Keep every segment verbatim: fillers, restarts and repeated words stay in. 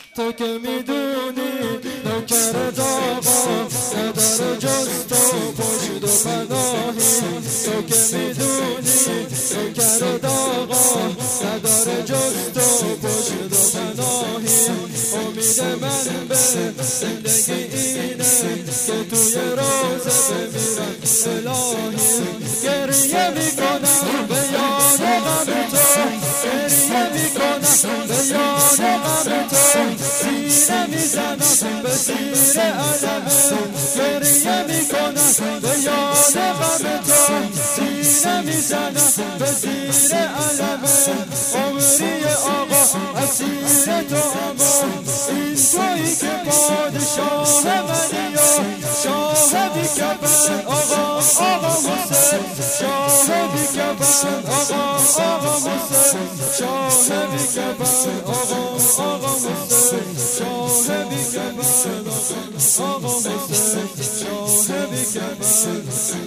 تو که میدونی نوکر داغا نداره جز تو پشت و پناهی. تو که میدونی نوکر داغا نداره جز تو پشت و پناهی. امید من به زندگی اینه که توی روزه بمیرم الهی. گریه میکنم به یاد غم تو، گریه میکنم به یاد غم تو، سینه میزنم به زیر علمه. گریه میکنم به یاد غم تو، سینه میزنم به زیر علمه. عمری آقا اسیر تو اما این تویی که پادشاه منی و شاه بی‌کفن آقا آقا حسین. شاه بی‌کفن آقا آقا حسین. شاه بی‌کفن آقا آقا حسین. شاه بی‌کفن آقا حسین. شاه بی‌کفن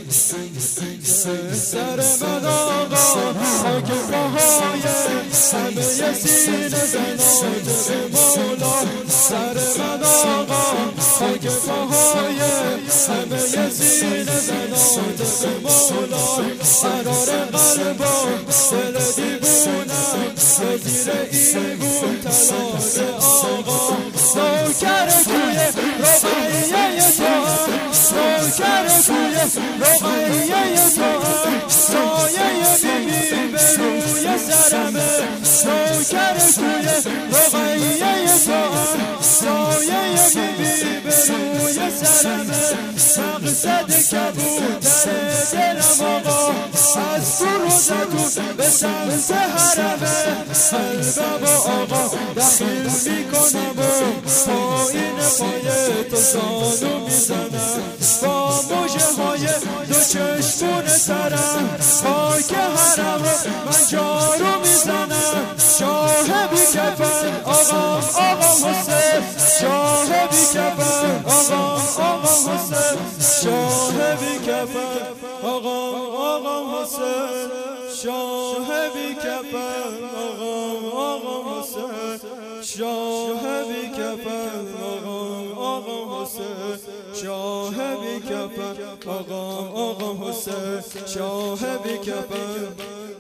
سر من آقا خاک پاهای همه سینه زنات به مولا. سر من آقا خاک پاهای همه سینه زنات به مولا. قرار قلب و دل دیوونم به زیر این بود تلاش آقا. نوکر توی رقیه تو هم، نوکر توی رقیه تو هم، سایه بیبی به روی سرمه. نوکر توی رقیه تو هم، سایه بیبی به روی سرمه. مقصد کبوتر دلم آقا از تو روزتون به سمت حرمه. قلبم آقا دخیل میکنم و پایین پای تو زانو میزنم. با موجه های دو چشمون سرم خاک حرم من جارو میزنم. شاه بی‌کفن آقا آقا حسین. شاه بی‌کفن آقا آقا حسین. شاه بی‌کفن آقا آقا حسین. شاه بی‌کفن آقا آقا حسین. شاه بی‌کفن آقا آقا حسین. شاه بی‌کفن آقا آقا حسین. شاه بی‌کفن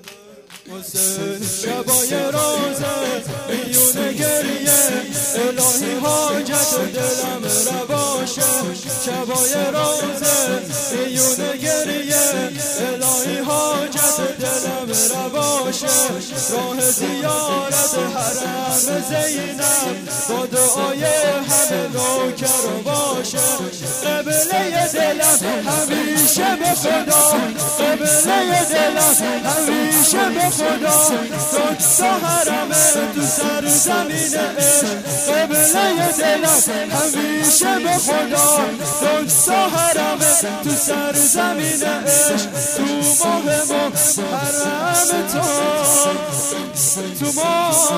حسین. شبای روزه میونه گریه الهی حاجت دلم رواشه. شبای روزه میونه گریه الهی حاجت دلم رواشه. راه زیارت حرم زینب با دعای همه نوکر باشه. قبله دلم همیشه به خدا، قبله دلم همیشه به خدا. دوتا حرمه تو سر زمین عشق. قبله دلم همیشه به خدا. دوتا حرمه تو سر زمین عشق. تو ماه محرم تو، تو ماه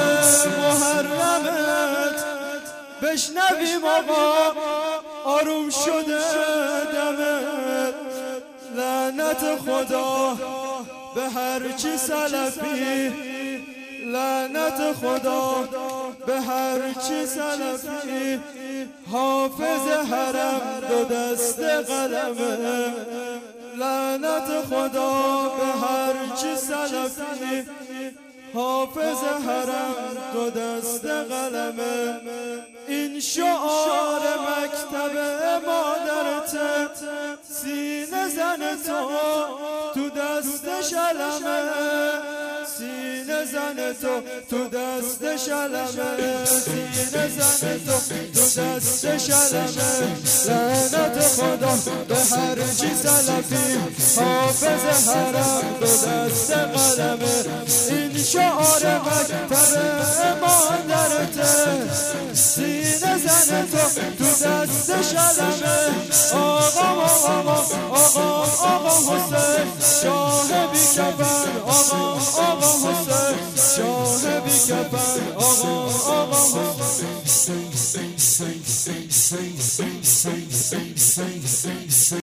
محرمت بشنویم آقا آروم شده دمت. لعنت خدا به هر چی سلفی، لعنت خدا به هر چی سلفی. حافظ حرم دو دست قلمه. لعنت خدا به هر چی سلفی. حافظ حرم دو دست قلمه. این شعار مکتب مادرته، سینه زن تو تو دست شلمه. سینه زن تو تو دست شلمه. سینه زن تو تو دست شلمه. لعنت خدا به هر چی سلفی. حافظ حرم دو دست قلمه. این شعار مکتب مادرته، سینه زن تو تو دست شلمه. آقا آقا آقا آقا حسین. شاه بی‌کفن آقا آقا حسین. شاه بی‌کفن آقا آقا حسین.